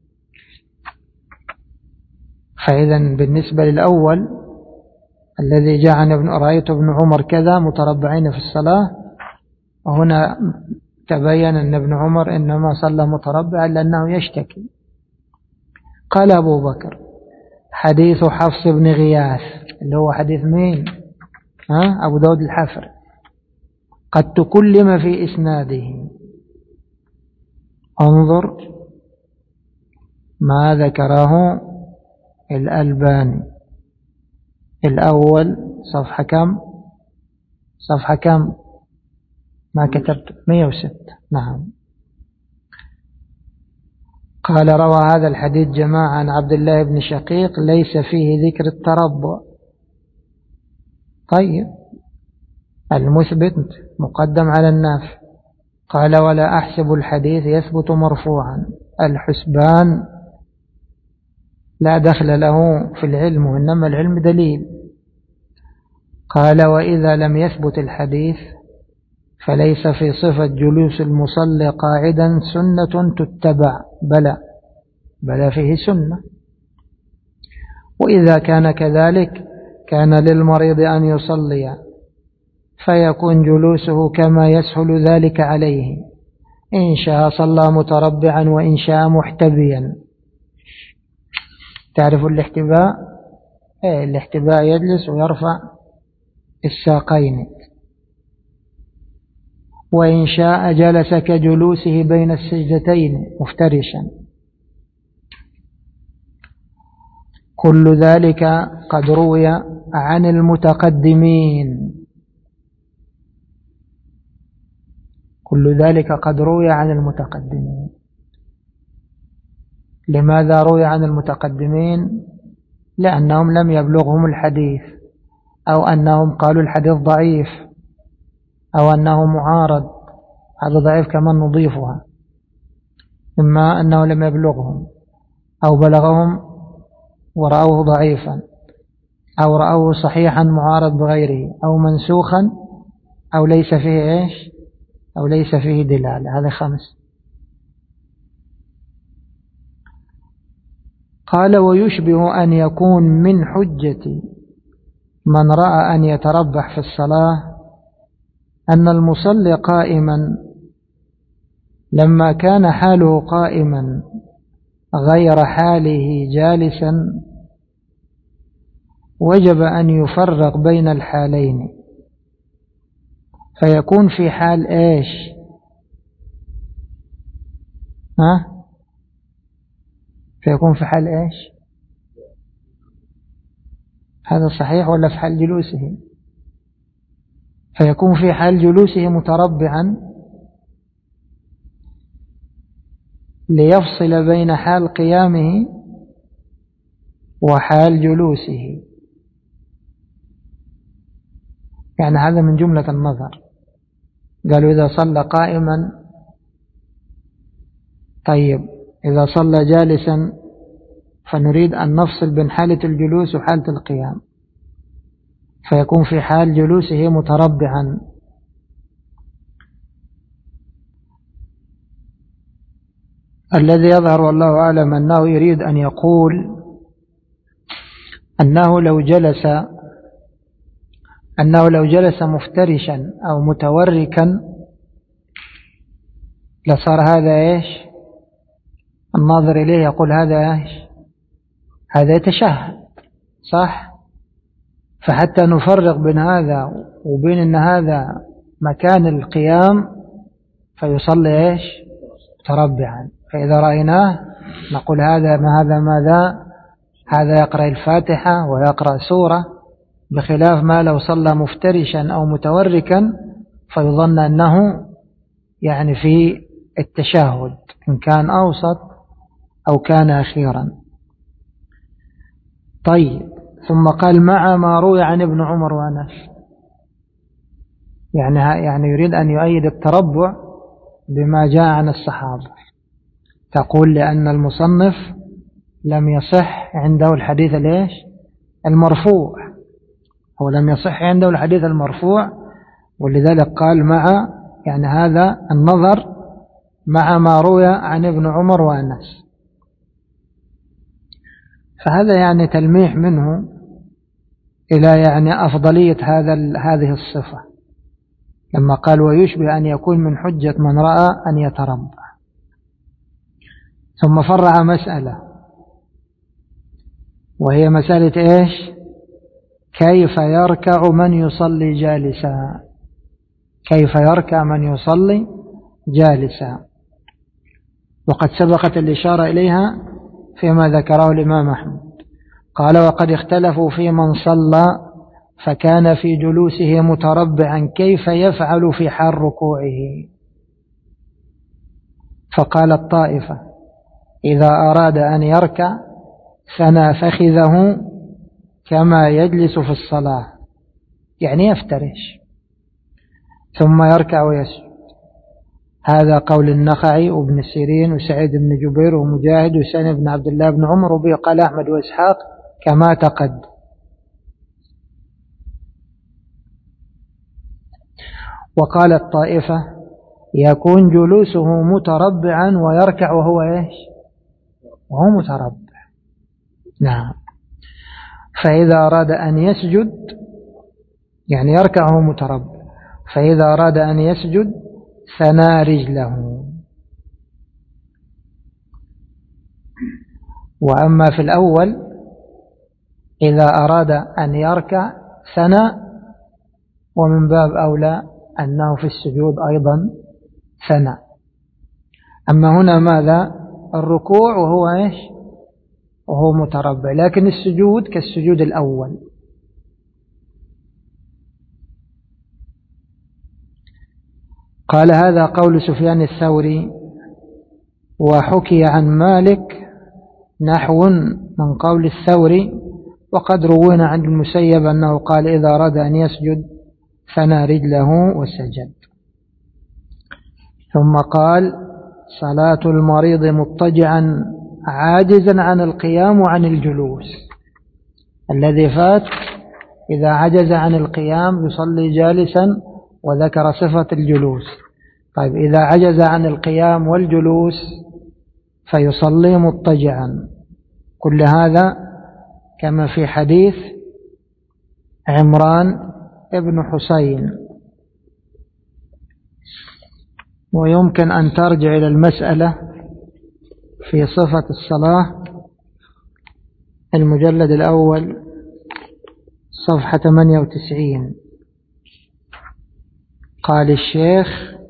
فإذا بالنسبة للأول الذي جاء عن ابن رأيت ابن عمر كذا متربعين في الصلاة، وهنا تبين أن ابن عمر إنما صلى متربعا لأنه يشتكي. قال أبو بكر: حديث حفص بن غياث اللي هو حديث مين؟ ها؟ أبو داود الحفر، قد تكلم في إسناده. انظر ما ذكره الألباني. الأول صفحة كم؟ صفحة كم؟ ما كتبت مئة وستة. نعم. قال: روى هذا الحديث جماعة عن عبد الله بن شقيق ليس فيه ذكر التربع. طيب، المثبت مقدم على النافي. قال: ولا أحسب الحديث يثبت مرفوعا. الحسبان لا دخل له في العلم، وإنما العلم دليل. قال: وإذا لم يثبت الحديث فليس في صفة جلوس المصلي قاعدا سنة تتبع، بلى بلى فيه سنة. وإذا كان كذلك كان للمريض أن يصلي فيكون جلوسه كما يسهل ذلك عليه، إن شاء صلى متربعا وإن شاء محتبيا. تعرف الاحتباء؟ إيه الاحتباء، يجلس ويرفع الساقين. وإن شاء جلس كجلوسه بين السجدتين مفترشا. كل ذلك قد روي عن المتقدمين. كل ذلك قد روي عن المتقدمين. لماذا روي عن المتقدمين؟ لأنهم لم يبلغهم الحديث، أو أنهم قالوا الحديث ضعيف، أو أنه معارض. هذا ضعيف كمان نضيفها، إما أنه لم يبلغهم أو بلغهم ورأوه ضعيفا، أو رأوه صحيحا معارض بغيره، أو منسوخا، أو ليس فيه إيش، أو ليس فيه دلالة. هذا خمس. قال: ويشبه أن يكون من حجة من رأى أن يتربح في الصلاة أن المصلي قائما لما كان حاله قائما غير حاله جالسا وجب أن يفرق بين الحالين، فيكون في حال إيش؟ ها؟ فيكون في حال إيش؟ هذا صحيح ولا في حال جلوسه؟ فيكون في حال جلوسه متربعا ليفصل بين حال قيامه وحال جلوسه. يعني هذا من جملة النظر. قالوا إذا صلى قائما، طيب إذا صلى جالسا فنريد أن نفصل بين حالة الجلوس وحالة القيام، فيكون في حال جلوسه متربعا. الذي يظهر والله أعلم أنه يريد أن يقول أنه لو جلس أنه لو جلس مفترشا أو متوركا لصار هذا إيش؟ الناظر إليه يقول هذا إيش؟ هذا يتشهد، صح؟ فحتى نفرق بين هذا وبين أن هذا مكان القيام فيصلي إيش؟ متربعا. فإذا رأيناه نقول هذا ما هذا ماذا؟ هذا يقرأ الفاتحة ويقرأ سورة، بخلاف ما لو صلى مفترشا أو متوركا فيظن أنه يعني في التشهد إن كان أوسط أو كان أخيرا. طيب، ثم قال: مع ما روي عن ابن عمر وأنس. يعني يعني يريد أن يؤيد التربع بما جاء عن الصحابة. تقول لأن المصنف لم يصح عنده الحديث ليش؟ المرفوع. هو لم يصح عنده الحديث المرفوع، ولذلك قال مع، يعني هذا النظر مع ما روي عن ابن عمر وأنس. فهذا يعني تلميح منه إلى يعني أفضلية هذا هذه الصفة، لما قال ويشبه أن يكون من حجة من رأى أن يتربى. ثم فرع مسألة، وهي مسألة إيش؟ كيف يركع من يصلي جالسا؟ كيف يركع من يصلي جالسا؟ وقد سبقت الإشارة إليها فيما ذكره الإمام أحمد. قال وقد اختلفوا في من صلى فكان في جلوسه متربعا كيف يفعل في حال ركوعه؟ فقال الطائفة إذا أراد أن يركع ثنى فخذه كما يجلس في الصلاة، يعني يفترش ثم يركع ويسجد. هذا قول النخعي وابن سيرين وسعيد بن جبير ومجاهد وسالم بن عبد الله بن عمر، وبه قال أحمد وإسحاق كما تقدم. وقال الطائفة يكون جلوسه متربعا ويركع وهو إيش؟ وهو متربع. نعم. فإذا أراد أن يسجد يعني يركع وهو متربع، فإذا أراد أن يسجد ثنى رجله. وأما في الأول إذا أراد أن يركع ثنى، ومن باب أولى أنه في السجود أيضا ثنى. أما هنا ماذا؟ الركوع وهو إيش؟ وهو متربع، لكن السجود كالسجود الأول. قال هذا قول سفيان الثوري، وحكي عن مالك نحو من قول الثوري، وقد روينا عن المسيب أنه قال إذا أراد أن يسجد ثنى رجله وسجد. ثم قال صلاة المريض مضطجعا عاجزا عن القيام وعن الجلوس. الذي فات إذا عجز عن القيام يصلي جالسا، وذكر صفة الجلوس. طيب إذا عجز عن القيام والجلوس فيصلي مضطجعا. كل هذا كما في حديث عمران ابن حسين. ويمكن أن ترجع إلى المسألة في صفة الصلاة المجلد الأول صفحة ثمانية وتسعين. قال الشيخ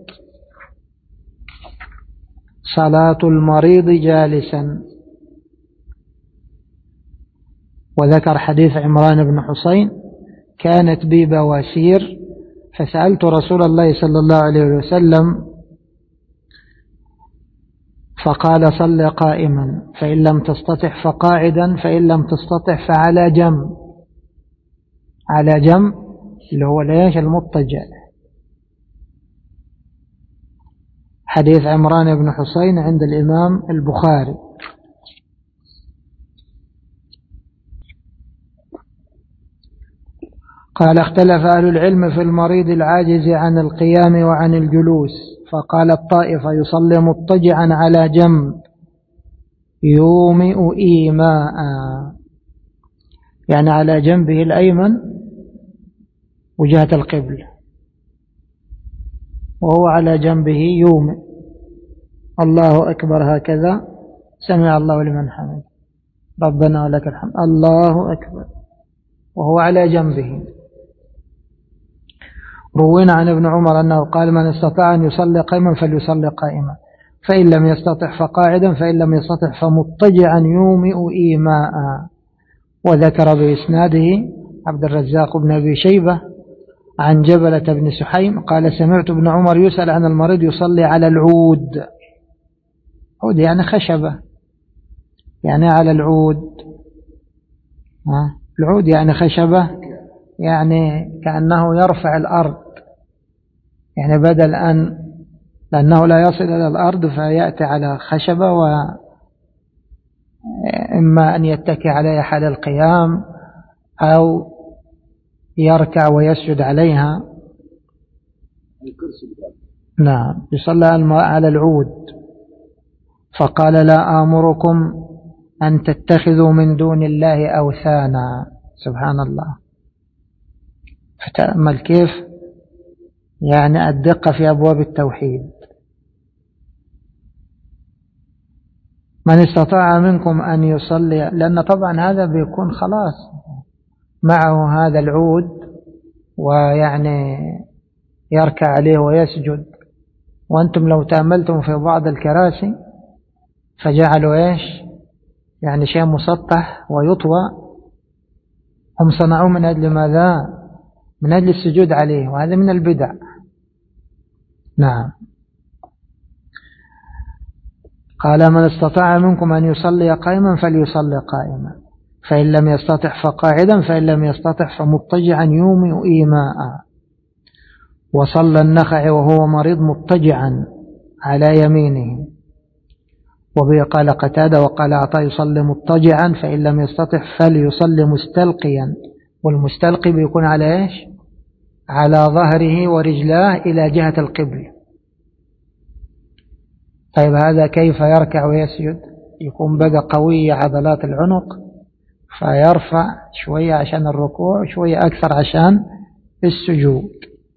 صلاة المريض جالسا، وذكر حديث عمران بن حسين كانت بي بواسير فسألت رسول الله صلى الله عليه وسلم فقال صل قائما، فإن لم تستطع فقاعدا، فإن لم تستطع فعلى جنب. على جنب اللي هو ليش؟ المضطجع. حديث عمران بن حسين عند الإمام البخاري. قال اختلف أهل العلم في المريض العاجز عن القيام وعن الجلوس، فقال الطائفة يصلي مضطجعا على جنب يومئ إيماء، يعني على جنبه الأيمن وجهة القبلة، وهو على جنبه يومئ الله أكبر هكذا، سمع الله لمن حمد ربنا ولك الحمد الله أكبر، وهو على جنبه. روينا عن ابن عمر أنه قال من استطاع أن يصلي قائما فليصلي قائما، فإن لم يستطع فقاعدا، فإن لم يستطع فمضطجعا يومئ إيماء. وذكر بإسناده عبد الرزاق بن أبي شيبة عن جبلة بن سحيم قال سمعت ابن عمر يسأل عن المريض يصلي على العود. عود يعني خشبة، يعني على العود. العود يعني خشبة، يعني كأنه يرفع الأرض، يعني بدل أن لأنه لا يصل إلى الأرض فيأتي على خشبة، وإما أن يتكي عليها حال القيام أو يركع ويسجد عليها. نعم يصلى على العود، فقال لا آمركم أن تتخذوا من دون الله أوثانا. سبحان الله. فتأمل كيف يعني الدقة في أبواب التوحيد. من استطاع منكم أن يصلي، لأن طبعا هذا بيكون خلاص معه هذا العود ويعني يركع عليه ويسجد، وأنتم لو تأملتم في بعض الكراسي فجعلوا إيش يعني شيء مسطح ويطوى، هم صنعوه من أجل ماذا؟ من أجل السجود عليه، وهذا من البدع. نعم. قال من استطاع منكم أن يصلي قائما فليصلي قائما، فإن لم يستطع فقاعدا، فإن لم يستطع فمضطجعا يومئ إيماء. وصلى النخع وهو مريض مضطجعا على يمينه. وبه قال قتادة وقال عطاء يصلي مضطجعا، فإن لم يستطع فليصلي مستلقيا، والمستلقي بيكون على إيش؟ على ظهره ورجلاه إلى جهة القبل. طيب هذا كيف يركع ويسجد؟ يكون بقى قوية عضلات العنق، فيرفع شوية عشان الركوع وشوية أكثر عشان السجود.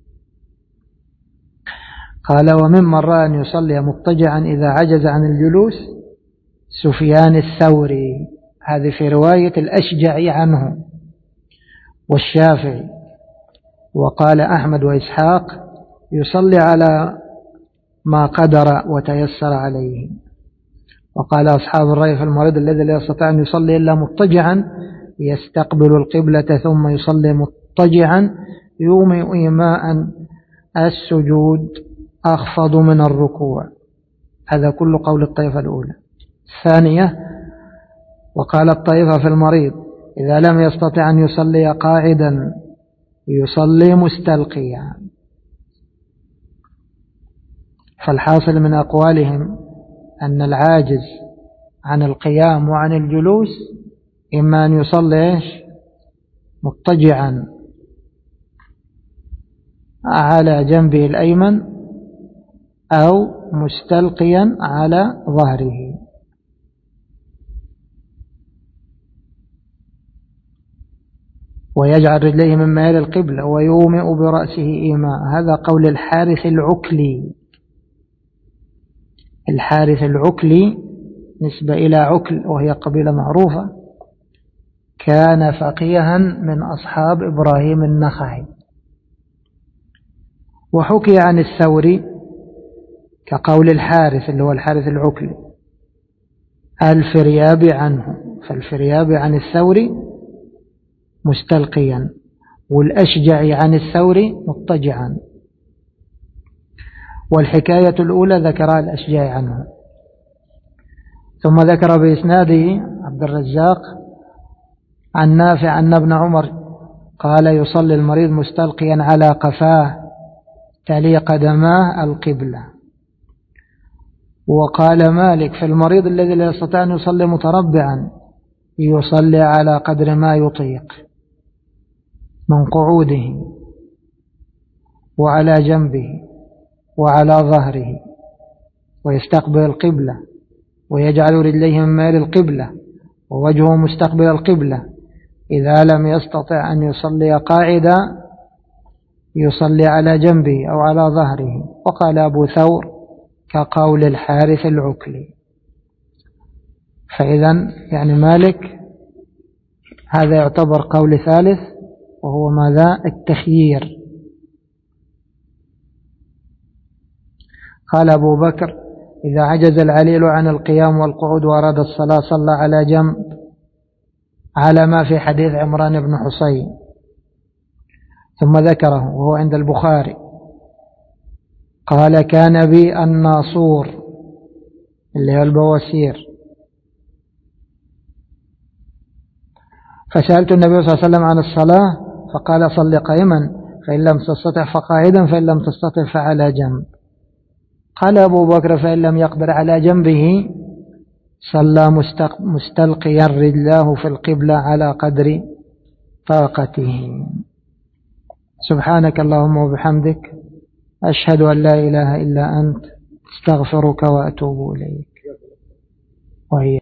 قال وممن رأى أن يصلي مضطجعا إذا عجز عن الجلوس سفيان الثوري، هذه في رواية الأشجعي عنه والشافعي. وقال أحمد وإسحاق يصلي على ما قدر وتيسر عليه. وقال أصحاب الرأي في المريض الذي لا يستطيع أن يصلي إلا مضطجعا يستقبل القبلة ثم يصلي مضطجعا يومئ إيماء السجود أخفض من الركوع. هذا كل قول الطائفة الأولى. الثانية وقال الطائفة في المريض إذا لم يستطع أن يصلي قاعدا يصلي مستلقيا. فالحاصل من أقوالهم أن العاجز عن القيام وعن الجلوس إما أن يصلي إيش مضطجعا على جنبه الأيمن أو مستلقيا على ظهره. ويجعل رجليه من ميل القبلة ويومئ برأسه إيماء. هذا قول الحارث العكلي. الحارث العكلي نسبة إلى عكل وهي قبيلة معروفة، كان فقيها من أصحاب إبراهيم النخعي. وحكي عن الثوري كقول الحارث اللي هو الحارث العكلي الفريابي عنه، فالفريابي عن الثوري مستلقيا والأشجعي عن الثوري مضطجعا. والحكاية الأولى ذكرها الأشجعي عنه. ثم ذكر بإسناده عبد الرزاق عن نافع أن ابن عمر قال يصلي المريض مستلقيا على قفاه تلي قدماه القبلة. وقال مالك في المريض الذي لا يستطيع أن يصلي متربعا يصلي على قدر ما يطيق من قعوده وعلى جنبه وعلى ظهره، ويستقبل القبلة ويجعل رجليه من ميل القبلة ووجهه مستقبل القبلة. إذا لم يستطع أن يصلي قاعدا يصلي على جنبه أو على ظهره. وقال أبو ثور كقول الحارث العكلي. فإذا يعني مالك هذا يعتبر قول ثالث وهو ماذا؟ التخيير. قال أبو بكر إذا عجز العليل عن القيام والقعود وأراد الصلاة صلى على جنب على ما في حديث عمران بن حصين. ثم ذكره وهو عند البخاري قال كان بي الناصور اللي هو البواسير، فسألت النبي صلى الله عليه وسلم عن الصلاة فقال صل قائما فإن لم تستطع فقاعدا فإن لم تستطع فعلى جنب. قال أبو بكر فإن لم يقدر على جنبه صلى مستلقيا رجلاه في القبلة على قدر طاقته. سبحانك اللهم وبحمدك أشهد أن لا إله إلا أنت، استغفرك وأتوب إليك. وهي